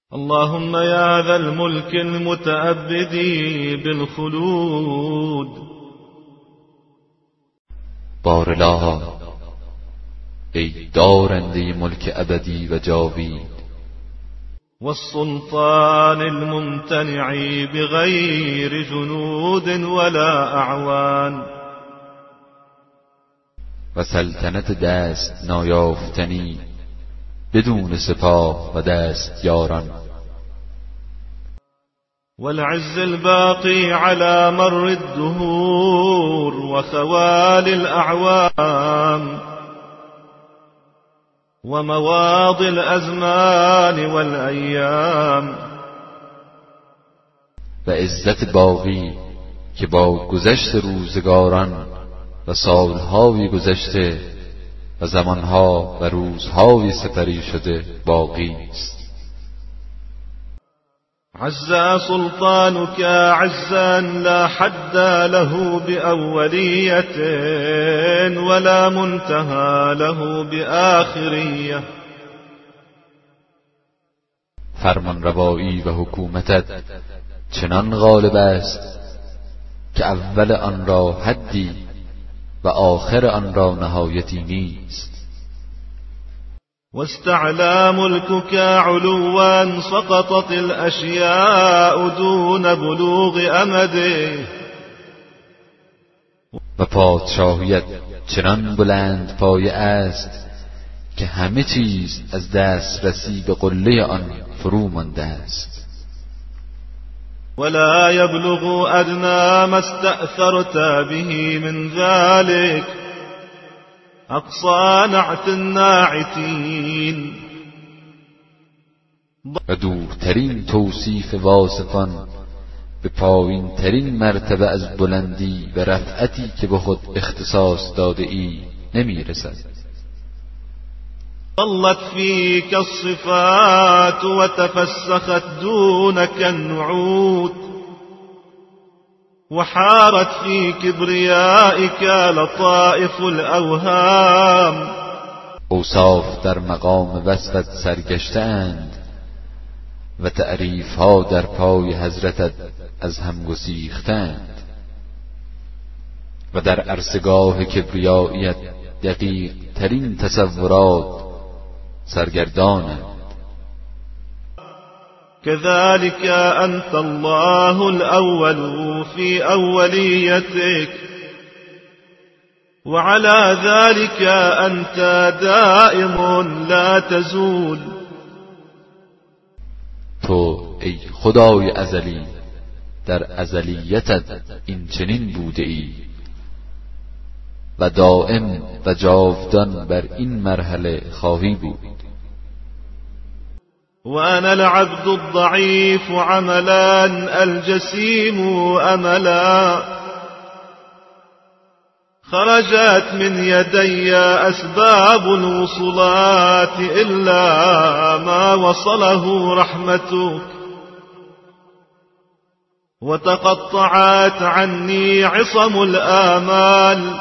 اللهم يا ذا الملك المتأبد بالخلود. بارالله ای دارنده ملک ابدی و جاوید، والسلطان الممتنع بغیر جنود ولا اعوان، و سلطنت دست نایافتنی بدون سپاه و دستیاران، والعز الباقي على مر الدهور وخوال الأعوام ومواضي الأزمان والأيام. و عزت باقی که با گذشت روزگاران و سالهای گذشته و زمانها و روزهای سپری شده باقی است. عز سلطانك عزا لا حد له بأولية ولا منتهى له بآخرية. فرمان روایی و حکومتت چنان غالب است که اول آن را حدی و آخر آن را نهایتی نیست. واستعلى ملكك علوا سقطت الأشياء دون بلوغ أمده. و پادشاهیت چنان بلند پایه است که همه چیز از دسترسی به قله آن فرو مانده است. ولا يبلغ أدنى ما استأثرت به من ذلك أقصى نعت الناعتين. و دورترین توصیف واصفان به پایین ترین مرتبه از بلندی و رفعتی که به خود اختصاص داده ای نمی رسد. ظلت فيك الصفات وتفسخت دونك النعوت وحارت في كبريائك لطائف الأوهام. اوصاف در مقام وصفت سرگشتند و تعریفها در پای حضرتت از هم گسیختند و در عرصگاه کبریاییت دقیق ترین تصورات سرگردانند. كذلك أنت الله الأول في أوليتك وعلى ذلك أنت دائم لا تزول. تو ای خدای ازلی در ازلیتت این چنین بوده ای و دائم و جاودان بر این مرحله خواهی بود. وأنا العبد الضعيف عملا الجسيم أملا خرجت من يدي أسباب الوصلات إلا ما وصله رحمتك وتقطعت عني عصم الآمال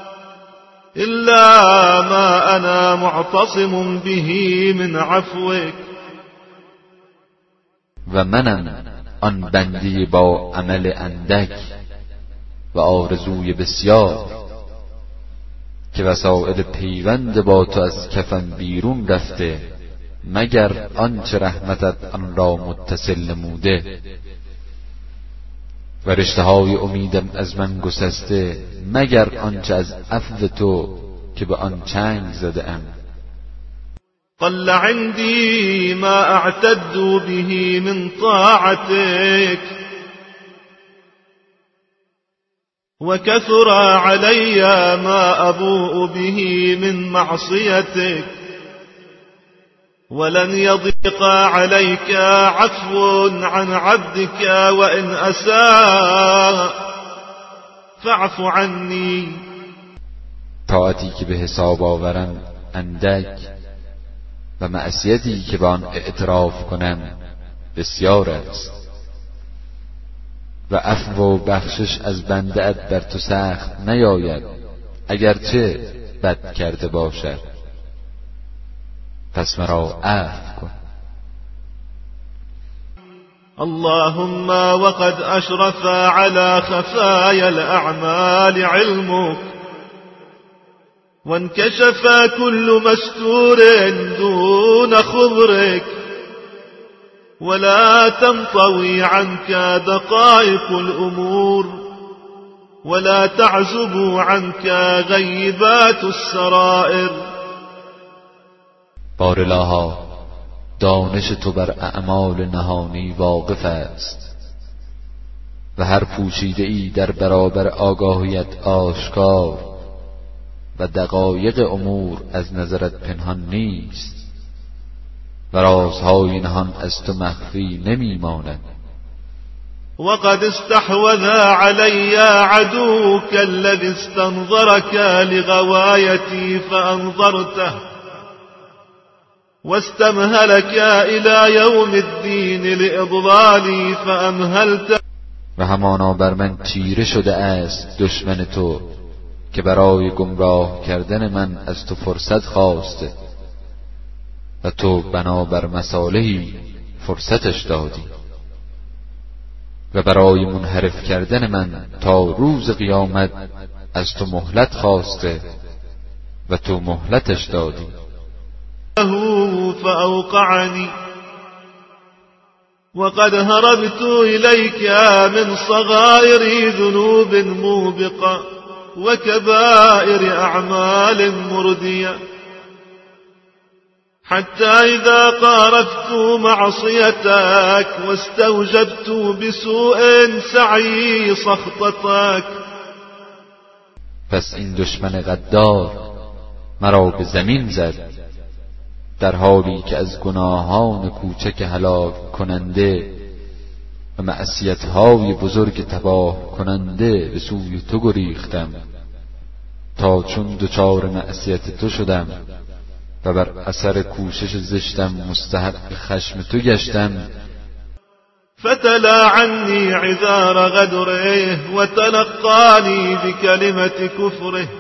إلا ما أنا معتصم به من عفوك. و منم آن بندی با عمل اندک و آرزوی بسیار که وسایل پیوند با تو از کفم بیرون رفته مگر آنچه رحمتت آن را متصل نموده و رشته‌های امیدم از من گسسته مگر آنچه از عفو تو که به آن چنگ زده ام. قل عندي ما اعتد به من طاعتك وكثر علي ما أبوء به من معصيتك ولن يضيق عليك عفو عن عبدك وإن أساء فاعف عني. طاعتی که به حساب آورم اندک و معصیتی که به آن اعتراف کنم بسیار است و عفو و بخشش از بنده‌ات بر تو سخت نیاید اگرچه بد کرده باشد، پس مرا عفو کن. اللهم وقد أشرف على خفايا الأعمال علمك، وانكشف كل مستور دون خبرك، ولا تنطوي عنك دقائق الأمور، ولا تعزب عنك غیبات السرائر. بارالها دانش تو بر اعمال نهانی واقف است و هر پوشیده ای در برابر آگاهیت آشکار و دقایق امور از نظرت پنهان نیست و رازهای نهان از تو مخفی نمی ماند. وقد استحوذ علي عدوك الذي استنظرك لغوايتي فأنظرته، واستمهلك إلى يوم الدين لإضلالي فأمهلته. و همانا بر من چیره شده است دشمن تو که برای گمراه کردن من از تو فرصت خواسته و تو بنابر مصالحی فرصتش دادی، و برای منحرف کردن من تا روز قیامت از تو مهلت خواسته و تو مهلتش دادی. فأوقعني وقد هربت إليك من صغائر ذنوب موبقة وكبائر أعمال مردية، حتى إذا قارفت معصيتك واستوجبت بسوء سعي سخطتك. پس این دشمن غدار مرا به زمین زد در حالی که از گناهان کوچک هلاک کننده و معصیت‌های بزرگ تباه کننده به سوی تو گریختم، تا چون دچار معصیت تو شدم و بر اثر کوشش زشتم مستحق خشم تو گشتم. فتلا عني عذار غدره وتلقاني بكلمة كفره،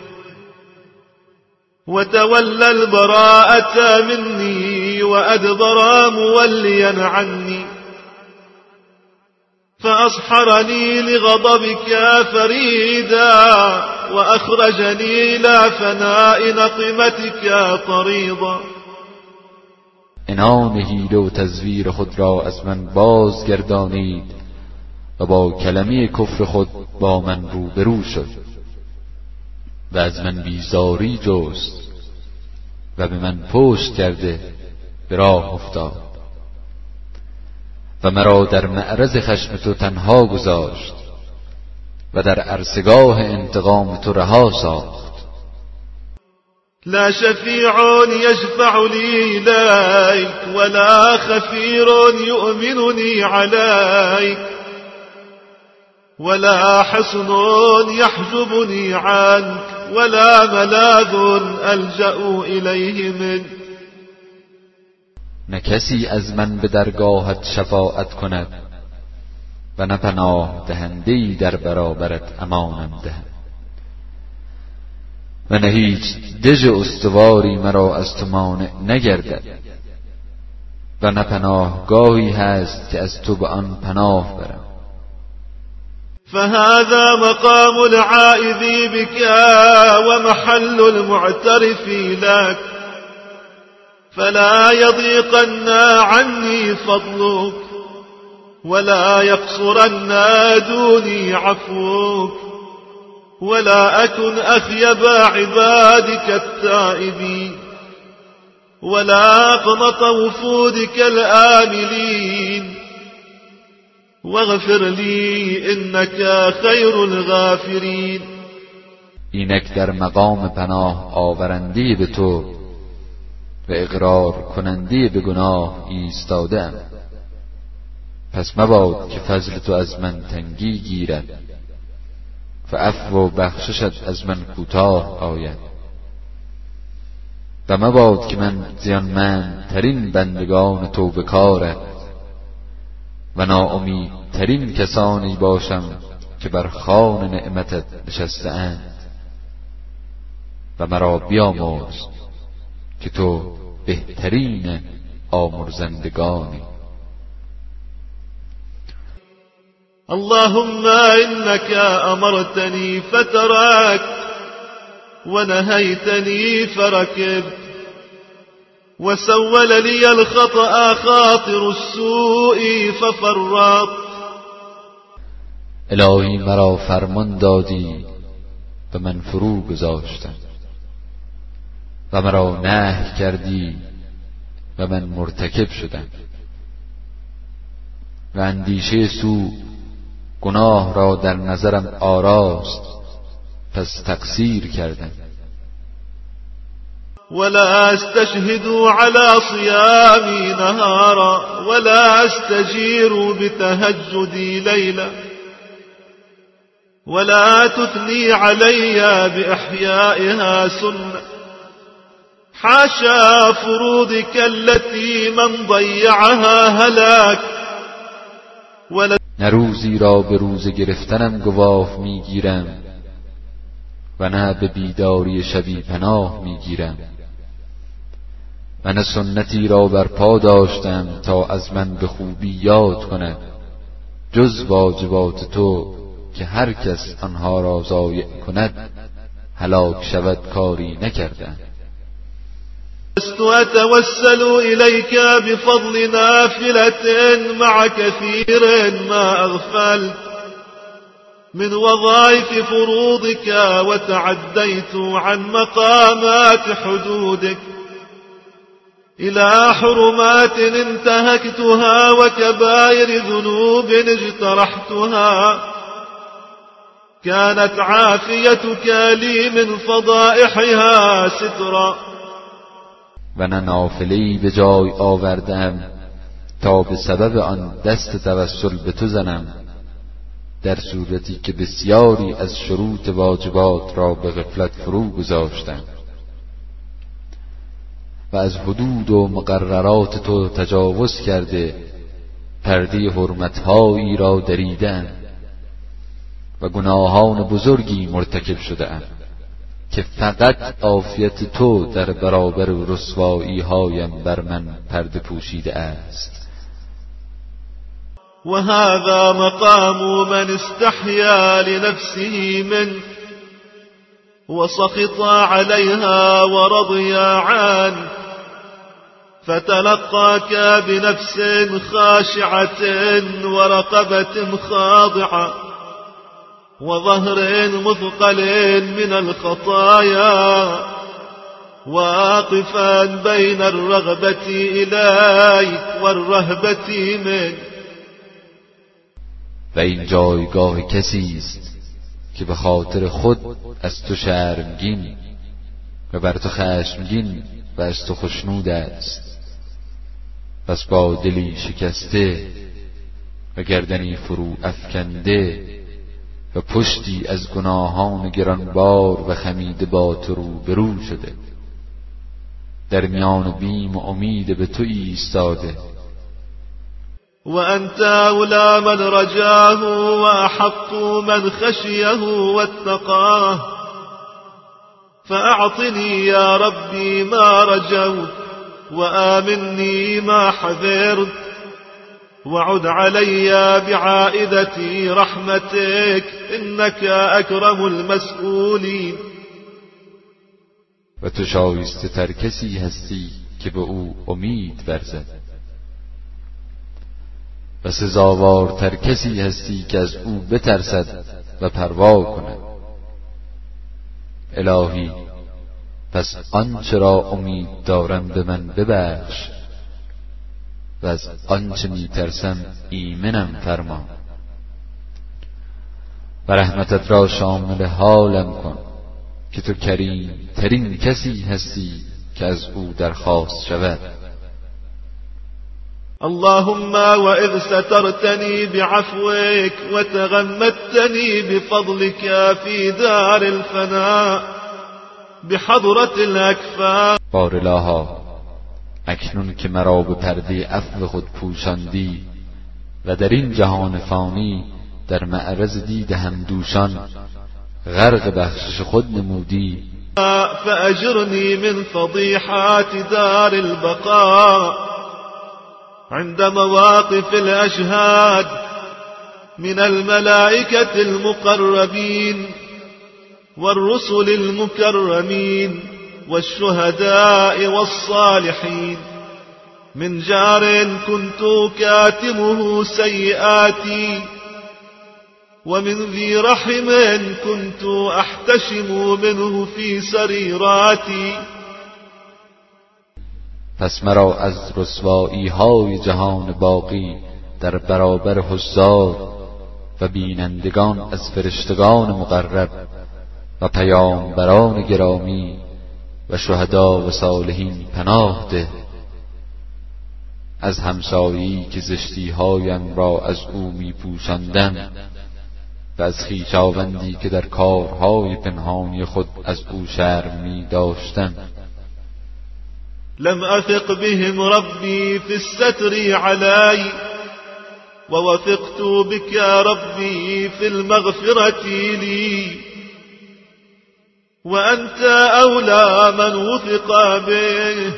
وتولى البراءة مني وأدبر موليا عني، فأصحرني لغضبك فريدا وأخرجني إلى فناء نقمتك طريضا. عنان حیله و تزویر خود را از من بازگردانید و با کلمه کفر خود با من روبرو شد و از من بیزاری جست و به من پشت کرده به راه افتاد و مرا در معرض خشم تو تنها گذاشت و در عرصگاه انتقام تو رها ساخت. لا شفيع يشفع لي إليك ولا خفير يؤمنني عليك ولا حصن يحجبني عنك ولا ملاذ ألجأ إليه منك. نه کسی از من به درگاهت شفاعت کند و نه پناه دهنده‌ای در برابرت امانم دهد، و نه هیچ دژ استواری مرا از تو مانع نگردد و نه پناهگاهی هست که از تو به آن پناه برم. فهذا مقام العائذ بك ومحل المعترف لك، فلا يضيقن عني فضلك ولا يقصرن دوني عفوك، ولا أكن أخيب عبادك التائبين ولا أقنط وفودك الآملين، واغفر لي إنك خير الغافرين. اینک در مقام پناه آورنده به تو و اقرار کننده به گناه ایستادم، پس مباد که فضل تو از من تنگی گیرد و عفو و بخششت از من کوتاه آید، و مباد که من زیانمندترین بندگان توبه‌کارت و ناامیدترین کسانی باشم که بر خوان نعمتت نشسته اند، و مرا بیامرز که تو بهترین آمرزندگانی. اللهم إنك أمرتني فتركت ونهيتني فركبت وسول لي الخطأ خاطر السوء ففرطت. الهی مرا فرمان دادی و من فرو گذاشتم و مرا نهی کردی و من مرتکب شدم و اندیشه سوء گناه را در نظرم آراست پس تقصیر کردم. ولا استشهد على صيامي نهارا ولا استجير بتهجدي ليلا ولا تثني علي بإحيائها سنة حاشا فروضك التي من ضيعها هلاك. نه روزی را به روزه گرفتنم گواف میگیرم و نه به بیداری شبی پناه میگیرم و نه سنتی را برپا داشتم تا از من به خوبی یاد کند جز واجبات تو که هر کس آنها را ضایع کند هلاک شود کاری نکردم. لست أتوسل إليك بفضل نافلة مع كثير ما أغفلت من وظائف فروضك وتعديت عن مقامات حدودك إلى حرمات انتهكتها وكبائر ذنوب اجترحتها كانت عافيتك لي من فضائحها سترا. و نه نافله‌ای به جای آوردم تا به سبب آن دست توسل به تو زنم در صورتی که بسیاری از شروط واجبات را به غفلت فرو گذاشتم و از حدود و مقررات تو تجاوز کرده پرده حرمتهایی را دریدم و گناهان بزرگی مرتکب شده‌ام که فقط عافیت تو در برابر رسوایی هایم بر من پرده پوشیده است. وهذا مقام من استحيا لنفسه منه وسخط عليها ورضي عنه فتلقاك بنفس خاشعة ورقبة خاضعة وظهر مثقل من الخطايا واقفا بين الرغبة إليك والرهبة منك. و این جایگاه کسی است که به خاطر خود از تو شرمگین و بر تو خشمگین و از تو خشنود است، پس با دلی شکسته و گردنی فرو افکنده و پشتی از گناهان گرانبار و خمیده با تو روبرو شده در میان بیم و امید به تو ایستاده. وأنت أولى من رجاه وأحق من خشيه واتقاه فأعطني يا ربي ما رجوت وآمني ما حذرت وعد علي بعائدة رحمتك إنك أكرم المسؤولين. و تو شایسته تر کسی هستی که به او امید ورزد و سزاوارتر کسی هستی که از او بترسد و پروا کند. الهی پس آنچه را امید دارم به من ببخش و از آنچه میترسم ایمنم فرما و رحمتت را شامل حالم کن که تو کریم ترین کسی هستی که از او درخواست شود. اللهم وإذ سترتني بعفوك وتغمدتني بفضلك في دار الفناء بحضرة الأكفاء. بار الها اکنون که مرا به پرده عفو خود پوشاندی و در این جهان فانی در معرض دید همدوشان غرق بخشش خود نمودی، فأجرني من فضيحات دار البقاء عند مواقف الأشهاد من الملائكة المقربين والرسل المكرمين والشهداء والصالحين، من جار كنت كاتمه سيئاتي، ومن ذي رحم كنت أحتشم منه في سريراتي. پس مرا از رسوایی های جهان باقی در برابر حضار و بینندگان از فرشتگان مقرب و پیامبران گرامی و شهدا و صالحین پناه ده. از همسایی که زشتی‌هایم را از او می‌پوشاندم و از خویشاوندی که در کارهای پنهانی خود از او شرم می‌داشتم. لم أثق بهم ربي في الستر علي، ووثقت بك ربي في المغفرة لي، وأنت أولى من وثق به،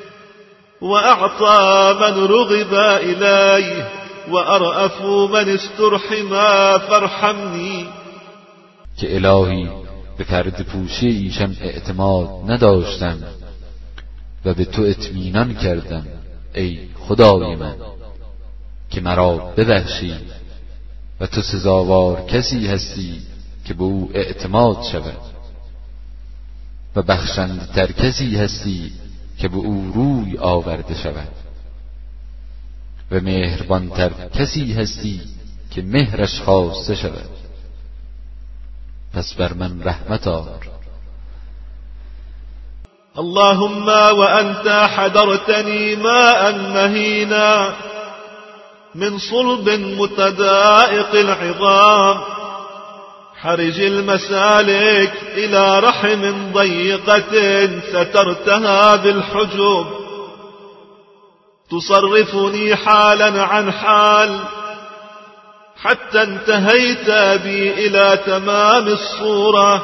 وأعطى من رغب إليه، وأرأف من استرحم فارحمني. که الهی به پرده پوشی ایشان اعتماد نداشتم و به تو اطمینان کردم ای خدای من که مرا ببخشی و تو سزاوار کسی هستی که به او اعتماد شود و بخشنده تر کسی هستی که به او روی آورده شود و مهربان تر کسی هستی که مهرش خواسته شود. پس بر من رحمت آر. اللهم وأنت حضرتني ماء مهينا من صلب متدائق العظام، حرج المسالك إلى رحم ضيقة سترتها بالحجب، تصرفني حالا عن حال حتى انتهيت بي إلى تمام الصورة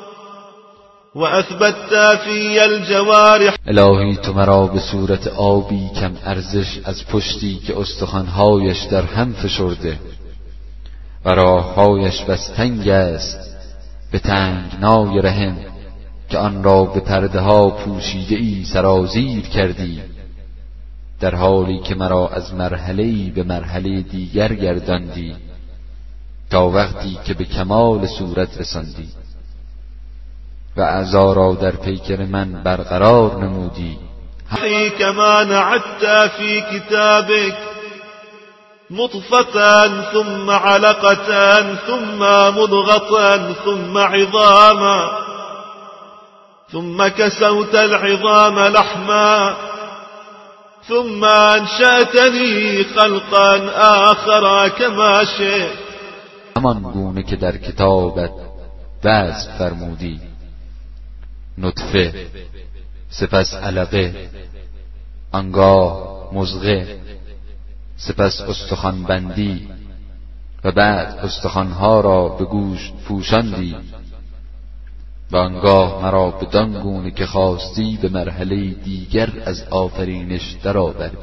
وأثبتت في الجوارح. الهی تو مرا به صورت آبی کم ارزش از پشتی که استخوان‌هایش در هم فشرده و راه‌هایش بس تنگ است به تنگنای رحم که آن را به پرده ها پوشیده ای سرازیر کردی، در حالی که مرا از مرحله‌ای به مرحله دیگر گرداندی تا وقتی که به کمال صورت رساندی و اعضا را در پیکر من برقرار نمودی. كما نعدت في كتابك نطفة ثم علقة ثم مضغة ثم عظاما ثم كسوت العظام لحما ثم انشأتني خلقا آخر كما شئت. همان گونه که در کتابت وصف فرمودی، نطفه، سپس علقه، آنگاه مضغه، سپس استخوان بندی و بعد استخوانها را به گوشت پوشاندی و آنگاه مرا بدان گونه که خواستی به مرحله دیگر از آفرینش درآوردی.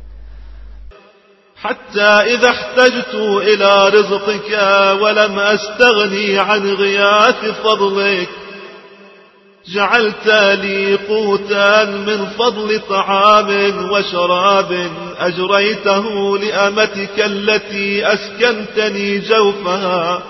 حتى إذا احتجت إلى رزقك ولم أستغني عن غياث فضلك جعلت لي قوتا من فضل طعام وشراب أجريته لأمتك التي أسكنتني جوفها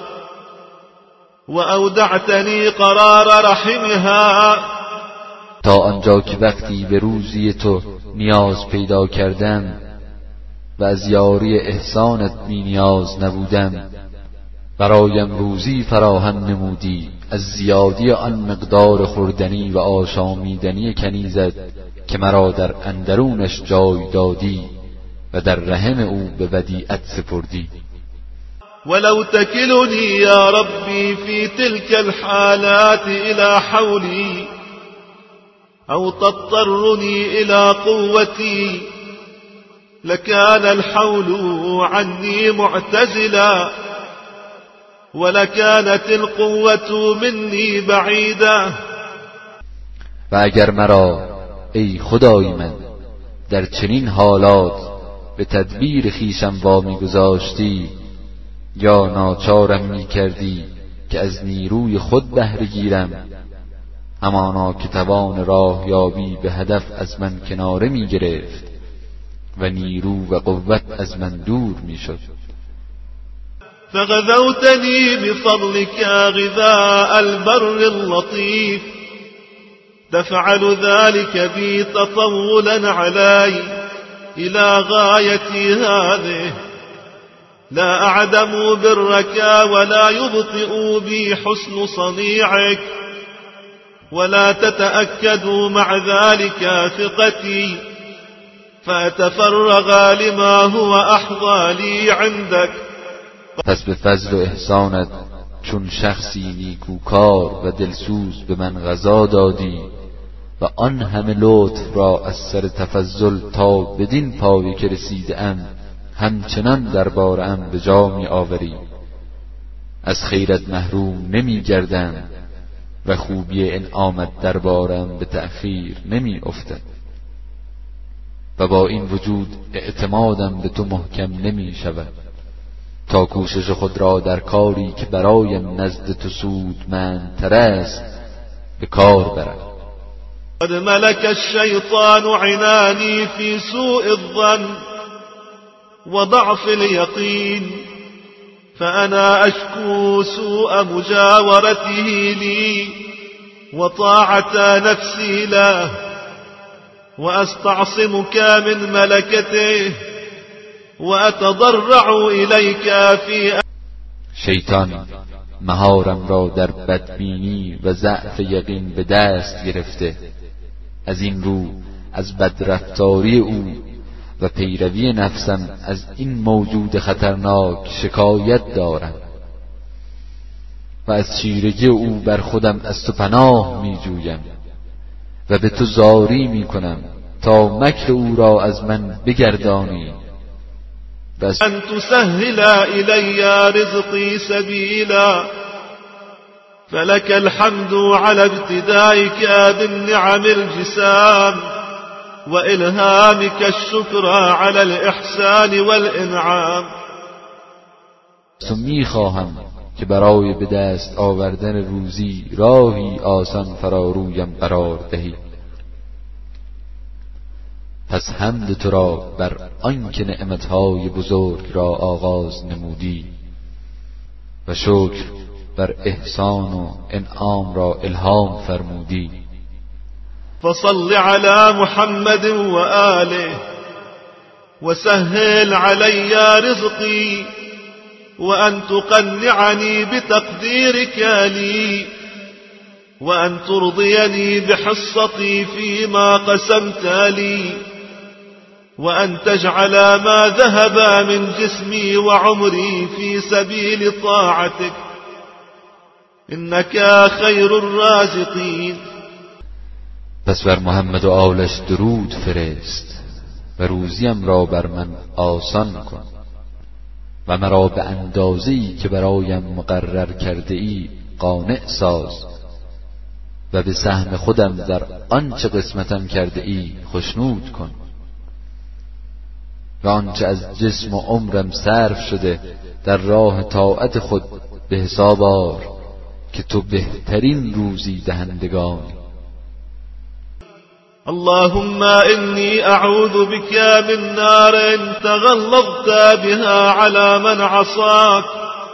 وأودعتني قرار رحمها. تا آنجا که وقتی به روزی تو نیاز پیدا کردم و از یاری احسانت بی نیاز نبودم، برایم روزی فراهم نمودی از زیادی آن مقدار خوردنی و آشامیدنی کنیزت که مرا در اندرونش جای دادی و در رحم او به ودیعت سپردی. ولو تكلني يا ربي في تلك الحالات إلى حولي أو تضطرني إلى قوتي لكان الحول عني معتزلا ولكانت القوة مني بعيدة. و اگر مرا ای خدای من در چنین حالات به تدبیر خویشم وامی گذاشتی یا ناچارم می کردی که از نیروی خود بهره گیرم، همانا که توان راه یابی به هدف از من کناره می گرفت و نیرو و قوت از من دور می شد. فغذوتني بفضلك غذاء البر اللطيف، تفعل ذلك بي تطولا علي إلى غايتي هذه، لا أعدم برك ولا يبطئ بي حسن صنيعك، ولا تتأكد مع ذلك ثقتي فأتفرغ لما هو أحظى لي عندك. پس به فضل و احسانت چون شخصی نیکوکار و دلسوز به من غذا دادی و آن همه لطف را از سر تفضل تا بدین پایی که رسیده‌ام همچنان درباره‌ام به جا می آوری. از خیرت محروم نمی گردم و خوبی انعامت درباره‌ام به تأخیر نمی افتد و با این وجود اعتمادم به تو محکم نمی شود تا کوشش خود را در کاری که برایم نزد تو سودمندتر است به کار برم. قد ملك الشيطان عناني في سوء الظن وضعف اليقين، فأنا أشكو سوء مجاورته لي وطاعة نفسي له، وأستعصمك من ملكته وأتضرع إليك في شیطان مهارم را در بدبینی و ضعف یقین به دست گرفته، از این رو از بدرفتاری او و پیروی نفسم از این موجود خطرناک شکایت دارم و از چیرگی او بر خودم از تو پناه می جویم و به تو زاری می کنم تا مکر او را از من بگردانی. أن تسهل إلي رزقي سبيلا، فلك الحمد على ابتدائك بالنعم الجسام وإلهامك الشكر على الإحسان والإنعام. می خواهم که برای به دست آوردن روزی راهی آسان فرارویم قرار دهی. پس حمد تو را بر آنکه نعمتهای بزرگ را آغاز نمودی و شکر بر احسان و انعام را الهام فرمودی. فصل على محمد وآله وسهل علي رزقي وأن تقنعني بتقديرك لي وأن ترضيني بحصتي فيما قسمت لي وأن تجعل ما ذهب من جسمي وعمري في سبيل طاعتك إنك خير الرازقين. پس بر محمد و آلش درود فرست و روزیم را بر من آسان کن و مرا به اندازه‌ای که برایم مقرر کرده ای قانع ساز و به سهم خودم در آنچه قسمتم کرده ای خشنود کن و آنچه از جسم و عمرم صرف شده در راه طاعت خود به حساب آر که تو بهترین روزی دهندگانی. اللهم إني أعوذ بك من نار تغلظت بها على من عصاك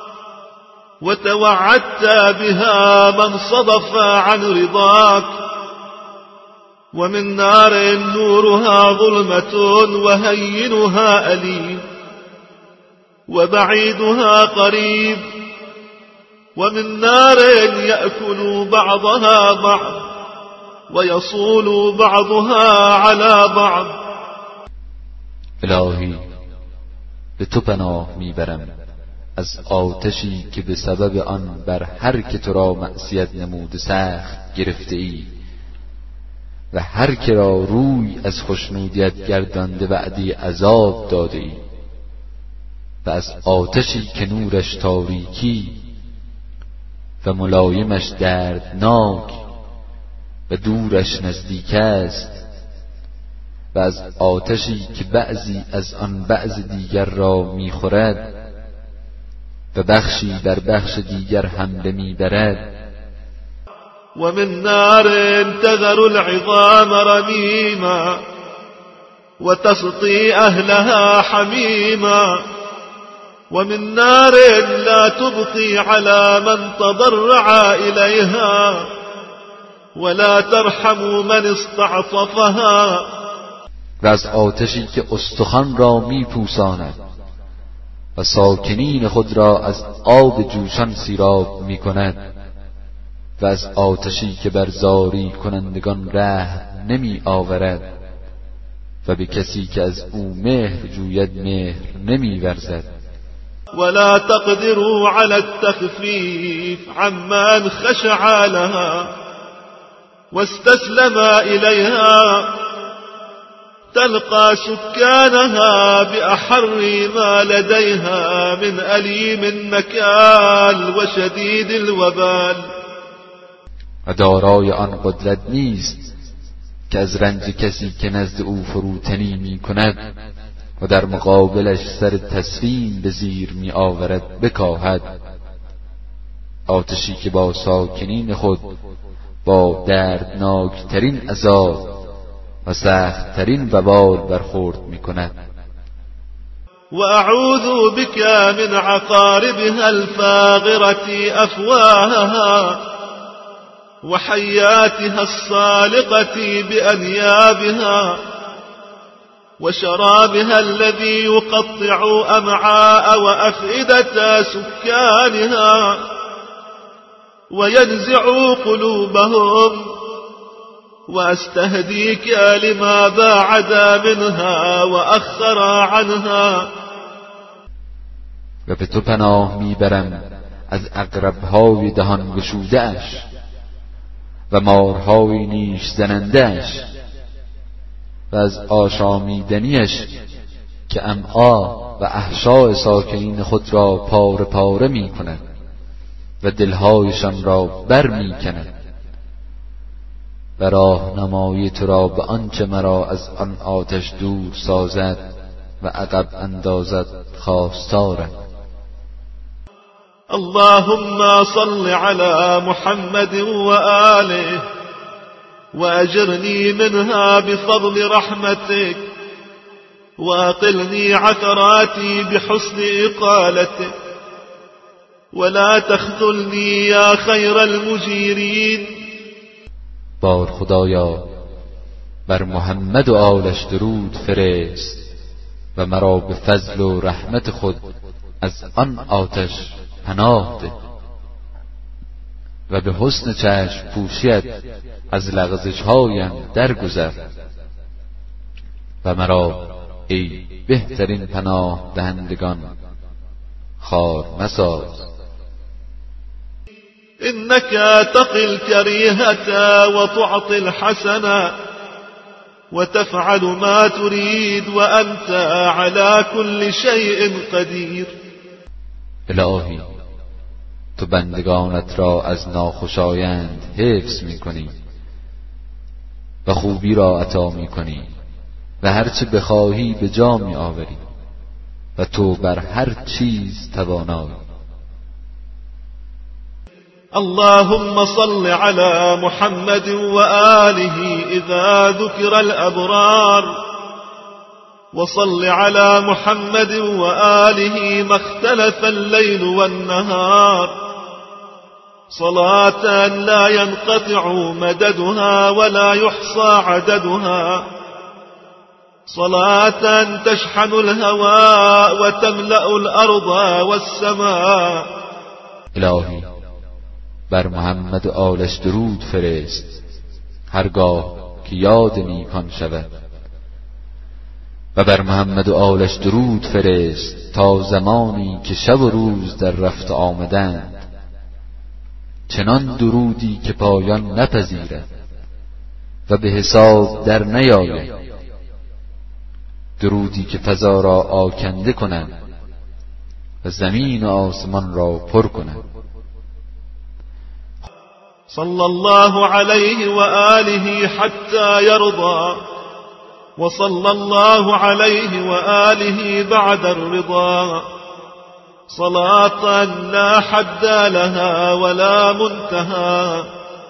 وتوعدت بها من صدف عن رضاك، ومن نار نورها ظلمة وهينها أليم وبعيدها قريب، ومن نار يأكل بعضها بعض ويصول بعضها على بعض. الهی به تو پناه میبرم از آتشی که به سبب آن بر هر که تو را معصیت نموده سخت گرفته ای و هر که را روی از خوشنودیت گردانده وعده عذاب داده ای و از آتشی که نورش تاریکی و ملایمش دردناک و دورش نزدیک است و از آتشی که بعضی از آن بعض دیگر را میخورد و بخشی بر بخش دیگر حمله میبرد. ومن نار تذر العظام رميما وتسقي أهلها حميما ومن نار لا تبقي على من تضرع إليها ولا ترحم من استعطفها. و از آتشی که استخوان را میپوساند و ساکنین خود را از آب جوشان سیراب میکند، و از آتشی که بر زاری کنندگان رحم نمی آورد و به کسی که از او مهر جوید مهر نمی ورزد. ولا تقدروا على التخفيف عمن خشع لها واستسلم إليها تلقى سكانها بأحر ما لديها من أليم النكال وشديد الوبال. و دارای آن قدرت نیست که از رنج کسی که نزد او فروتنی می کند و در مقابلش سر تسلیم به زیر می آورد بکاهد. آتشی که با ساکنین خود با دردناکترین عذاب و سختترین وبال برخورد می کند. و اعوذ بك من عقاربها الفاغرة افواهها وحياتها الصالقة بأنيابها وشرابها الذي يقطع أمعاء وأفئدة سكانها وينزع قلوبهم وأستهديك لما باعد منها وأخر عنها. و به تو پناه میبرم از عقرب‌های دهان گشوده‌اش و مارهای نیش زننده‌اش و از آشامیدنیش که امعا و احشاء ساکنین خود را پاره پاره می کند و دلهایشان را بر می کند. و راهنمایی تو را به آنچه مرا از آن آتش دور سازد و عقب اندازد خواستارم. اللهم صل على محمد وآله وأجرني منها بفضل رحمتك وأقلني عثراتي بحسن إقالتك ولا تخذلني يا خير المجيرين. بار خدایا بر محمد و آلش درود فرست و مرا به فضل و رحمت خود از آن آتش پناه ده و به حسن چشم پوشیت از لغزش‌هایم درگذر و مرا ای بهترین پناه دهندگان خوار مساز. إنك تقي الكريهة وتعطي الحسنة وتفعل ما تريد وأنت على كل شيء قدير. الهی تو بندگانت را از ناخوشایند حفظ می کنی و خوبی را عطا می کنی و هرچه بخواهی به جا می آوری و تو بر هر چیز توانایی. اللهم صل على محمد وآله إذا ذكر الأبرار وصل على محمد وآله ما اختلف الليل والنهار صلاة لا ينقطع مددها ولا يحصى عددها صلاة تشحن الهواء وتملأ الأرض والسماء. الهی بر محمد و آلش درود فرست هرگاه که یاد نیکان شود و بر محمد و آلش درود فرست تا زمانی که شب و روز در رفت آمدند، چنان درودی که پایان نپذیرد و به حساب در نیاید، درودی که فضا را آکنده کند و زمین و آسمان را پر کند. صلى الله عليه وآله حتى يرضى وصلى الله عليه وآله بعد الرضا صلاة لا حد لها ولا منتهى.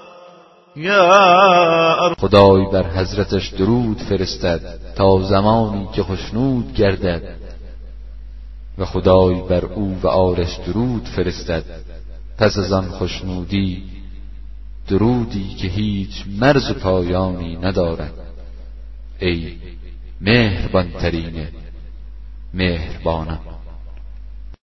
خدای بر حضرتش درود فرستد تا زمانی که خشنود گردد، و خدای بر او و آلش درود فرستد پس از آن خشنودی، درودی که هیچ مرز و پایانی ندارد. ای مهربان ترین مهربانان.